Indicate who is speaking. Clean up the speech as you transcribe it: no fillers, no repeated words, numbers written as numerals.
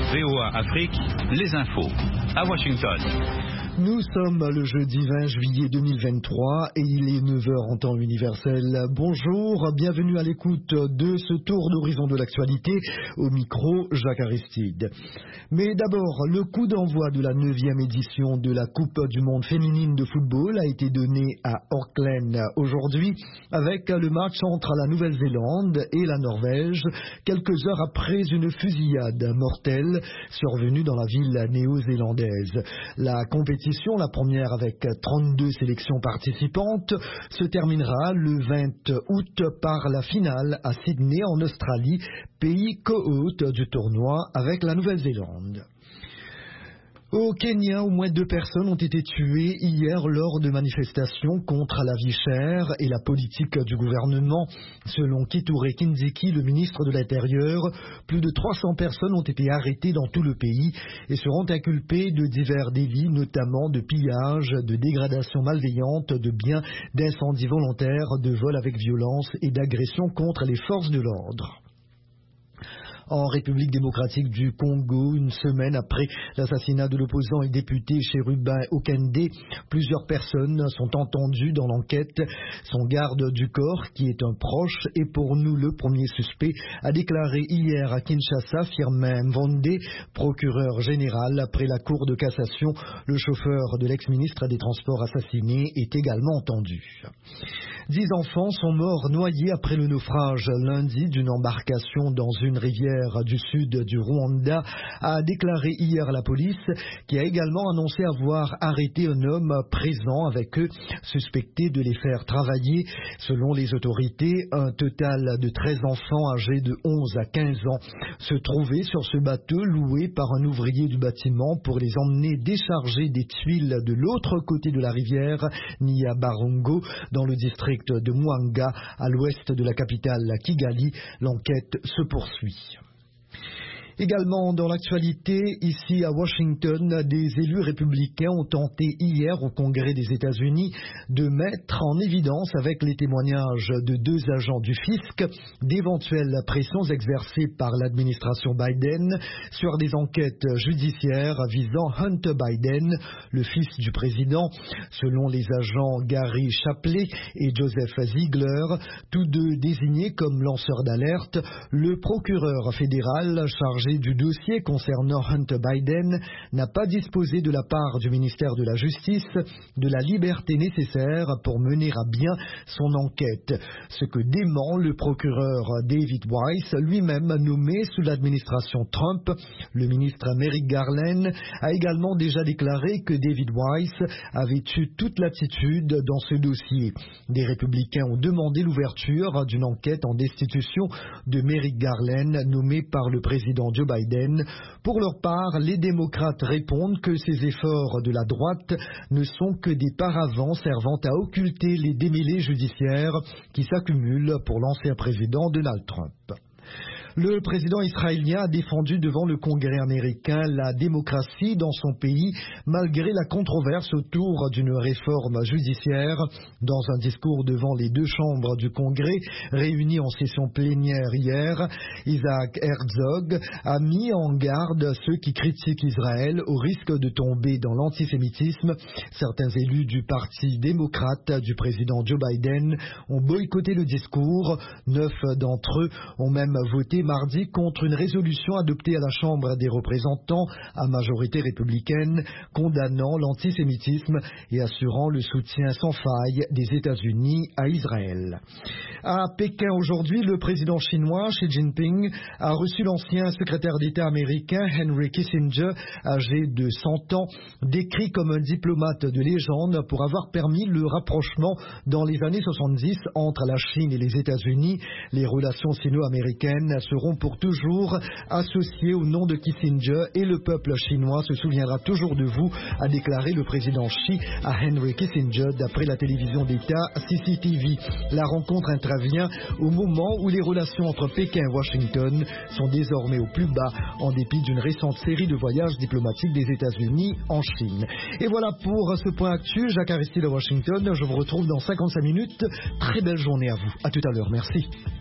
Speaker 1: VOA Afrique, les infos. À Washington.
Speaker 2: Nous sommes le jeudi 20 juillet 2023 et il est 9h en temps universel. Bonjour, bienvenue à l'écoute de ce tour d'horizon de l'actualité. Au micro, Jacques Aristide. Mais d'abord, le coup d'envoi de la 9e édition de la Coupe du monde féminine de football a été donné à Auckland aujourd'hui avec le match entre la Nouvelle-Zélande et la Norvège, quelques heures après une fusillade mortelle survenue dans la ville néo-zélandaise. La compétition, la première avec 32 sélections participantes, se terminera le 20 août par la finale à Sydney en Australie, pays co-hôte du tournoi avec la Nouvelle-Zélande. Au Kenya, au moins 2 personnes ont été tuées hier lors de manifestations contre la vie chère et la politique du gouvernement. Selon Kithure Kindiki, le ministre de l'Intérieur, plus de 300 personnes ont été arrêtées dans tout le pays et seront inculpées de divers délits, notamment de pillage, de dégradation malveillante, de biens, d'incendie volontaire, de vol avec violence et d'agression contre les forces de l'ordre. En République démocratique du Congo, une semaine après l'assassinat de l'opposant et député Chérubin Okende, plusieurs personnes sont entendues dans l'enquête. Son garde du corps, qui est un proche et pour nous le premier suspect, a déclaré hier à Kinshasa, Firmin Mvonde, procureur général après la Cour de cassation. Le chauffeur de l'ex-ministre des Transports assassiné est également entendu. 10 enfants sont morts noyés après le naufrage lundi d'une embarcation dans une rivière du sud du Rwanda, a déclaré hier la police, qui a également annoncé avoir arrêté un homme présent avec eux, suspecté de les faire travailler. Selon les autorités, un total de 13 enfants âgés de 11 à 15 ans se trouvaient sur ce bateau loué par un ouvrier du bâtiment pour les emmener décharger des tuiles de l'autre côté de la rivière, Nyabarongo, dans le district de Mwanga, à l'ouest de la capitale Kigali. L'enquête se poursuit. Également dans l'actualité, ici à Washington, des élus républicains ont tenté hier au Congrès des États-Unis de mettre en évidence avec les témoignages de 2 agents du fisc d'éventuelles pressions exercées par l'administration Biden sur des enquêtes judiciaires visant Hunter Biden, le fils du président. Selon les agents Gary Shapley et Joseph Ziegler, tous 2 désignés comme lanceurs d'alerte, le procureur fédéral chargé du dossier concernant Hunter Biden n'a pas disposé de la part du ministère de la Justice de la liberté nécessaire pour mener à bien son enquête, ce que dément le procureur David Weiss, lui-même nommé sous l'administration Trump. Le ministre Merrick Garland a également déjà déclaré que David Weiss avait eu toute l'attitude dans ce dossier. Des républicains ont demandé l'ouverture d'une enquête en destitution de Merrick Garland, nommé par le président Joe Biden. Pour leur part, les démocrates répondent que ces efforts de la droite ne sont que des paravents servant à occulter les démêlés judiciaires qui s'accumulent pour l'ancien président Donald Trump. Le président israélien a défendu devant le Congrès américain la démocratie dans son pays, malgré la controverse autour d'une réforme judiciaire. Dans un discours devant les 2 chambres du Congrès, réunies en session plénière hier, Isaac Herzog a mis en garde ceux qui critiquent Israël au risque de tomber dans l'antisémitisme. Certains élus du parti démocrate du président Joe Biden ont boycotté le discours. 9 d'entre eux ont même voté mardi contre une résolution adoptée à la Chambre des représentants à majorité républicaine condamnant l'antisémitisme et assurant le soutien sans faille des États-Unis à Israël. À Pékin aujourd'hui, le président chinois Xi Jinping a reçu l'ancien secrétaire d'État américain Henry Kissinger, âgé de 100 ans, décrit comme un diplomate de légende pour avoir permis le rapprochement dans les années 70 entre la Chine et les États-Unis. Les relations sino-américaines seront pour toujours associées au nom de Kissinger et le peuple chinois se souviendra toujours de vous, a déclaré le président Xi à Henry Kissinger d'après la télévision d'État CCTV. La rencontre intervient au moment où les relations entre Pékin et Washington sont désormais au plus bas en dépit d'une récente série de voyages diplomatiques des États-Unis en Chine. Et voilà pour ce point actu. Jacques Aristide à Washington. Je vous retrouve dans 55 minutes. Très belle journée à vous. À tout à l'heure. Merci.